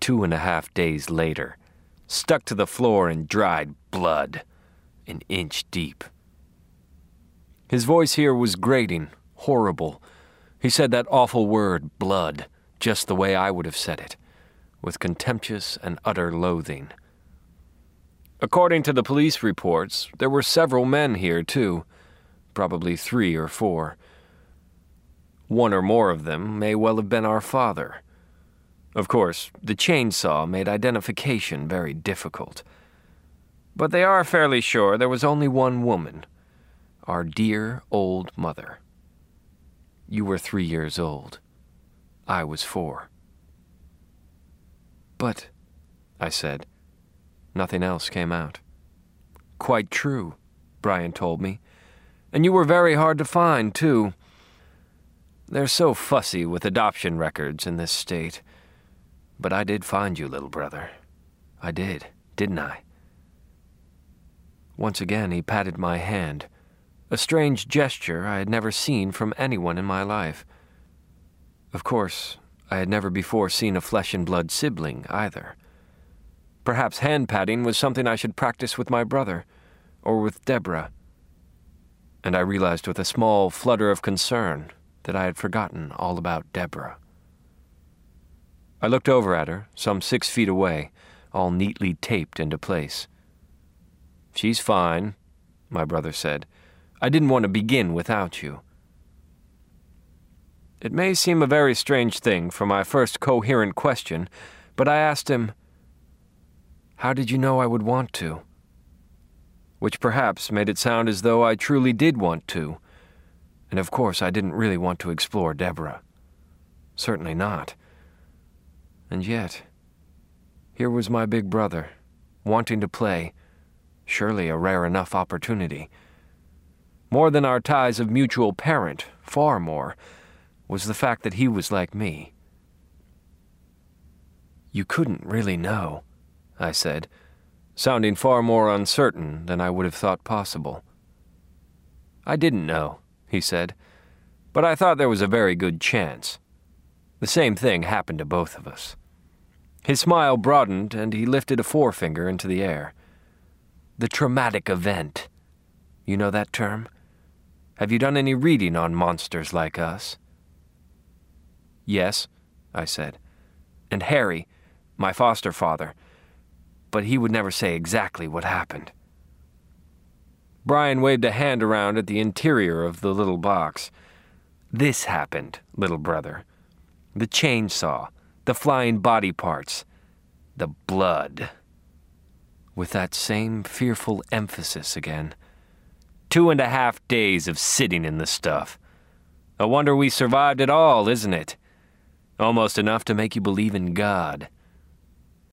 2.5 days later, stuck to the floor in dried blood, an inch deep. His voice here was grating, horrible. He said that awful word, blood, just the way I would have said it, with contemptuous and utter loathing. According to the police reports, there were several men here, too, probably 3 or 4. One or more of them may well have been our father. Of course, the chainsaw made identification very difficult. But they are fairly sure there was only one woman, our dear old mother. You were 3 years old. I was 4. But, I said, nothing else came out. Quite true, Brian told me. And you were very hard to find, too. They're so fussy with adoption records in this state. But I did find you, little brother. I did, didn't I? Once again he patted my hand, a strange gesture I had never seen from anyone in my life. Of course, I had never before seen a flesh-and-blood sibling either. Perhaps hand-patting was something I should practice with my brother, or with Deborah. And I realized with a small flutter of concern that I had forgotten all about Deborah. I looked over at her, some 6 feet away, all neatly taped into place. She's fine, my brother said. I didn't want to begin without you. It may seem a very strange thing for my first coherent question, but I asked him, "How did you know I would want to?" Which perhaps made it sound as though I truly did want to, and of course I didn't really want to explore Deborah. Certainly not. And yet, here was my big brother, wanting to play, surely a rare enough opportunity. More than our ties of mutual parent, far more, was the fact that he was like me. You couldn't really know, I said, sounding far more uncertain than I would have thought possible. I didn't know, he said, but I thought there was a very good chance. The same thing happened to both of us. His smile broadened, and he lifted a forefinger into the air. The traumatic event. You know that term? Have you done any reading on monsters like us? Yes, I said. And Harry, my foster father. But he would never say exactly what happened. Brian waved a hand around at the interior of the little box. This happened, little brother. The chainsaw. The flying body parts, the blood. With that same fearful emphasis again. 2.5 days of sitting in the stuff. A wonder we survived at all, isn't it? Almost enough to make you believe in God.